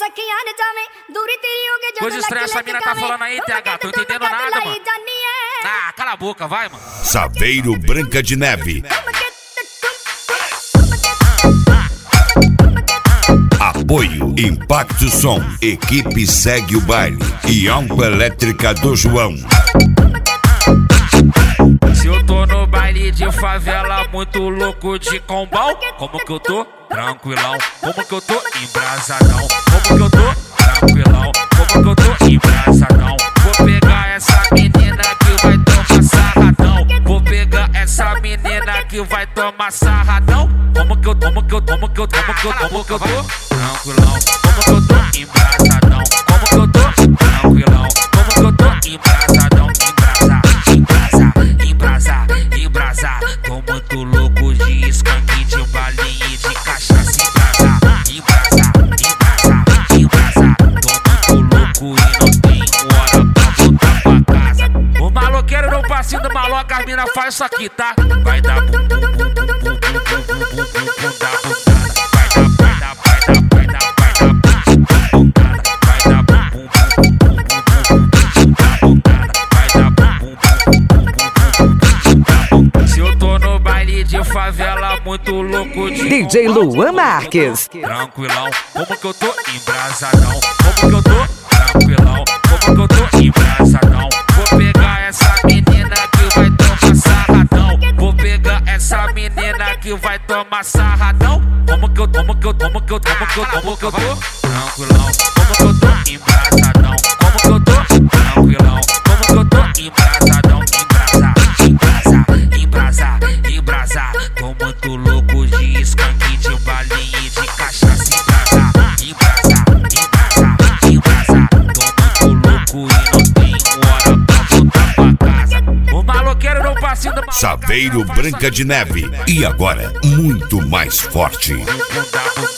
Coisa estranha essa mina tá falando aí, TH, tô entendendo nada, mano. Ah, cala a boca, vai, mano. Saveiro Branca de Neve. Apoio Impacto Som, equipe Segue o Baile e Alpa Elétrica do João. Se eu tô no baile de favela, muito louco de combão, como que eu tô? Tranquilão. Como que eu tô? Embrasadão. Como que eu tô? Tranquilão. Como que eu tô? Embrasadão. Vou pegar essa menina que vai tomar sarradão. Vou pegar essa menina que vai tomar sarradão. Como que eu tô? Tranquilão. Como que eu tô? Embrasadão. Como que eu tô? Tranquilão. Como que eu tô? Embrasadão. Embrasa. Tô muito louco de skunk, de balinha e de cachaça. Embrasa. Tô muito louco e não tenho hora pra voltar pra casa. O maloqueiro no passinho do maloca, as mina faz isso aqui, tá? Vai dar bum bum bum bum bum bum bum bum bum da bundada. Vai dar de favela, muito louco de DJ Luan Marques. Tranquilão, como que eu tô? Embrasadão. Como que eu tô? Tranquilão. Como que eu tô? Embrasadão. Vou pegar essa menina que vai tomar sarradão. Vou pegar essa menina que vai tomar sarradão. Como que eu tô? Tranquilão. Como que eu tô? Embrasadão. Como que eu tô? Tranquilão. Como que eu tô? Embrasadão. Embrasa. Tô muito louco de skunk, de balinha e de cachaça. Embrasa. Tô muito louco e não tenho hora pra voltar pra casa. O maloqueiro no passinho do Saveiro Branca de Neve. E agora, muito mais forte.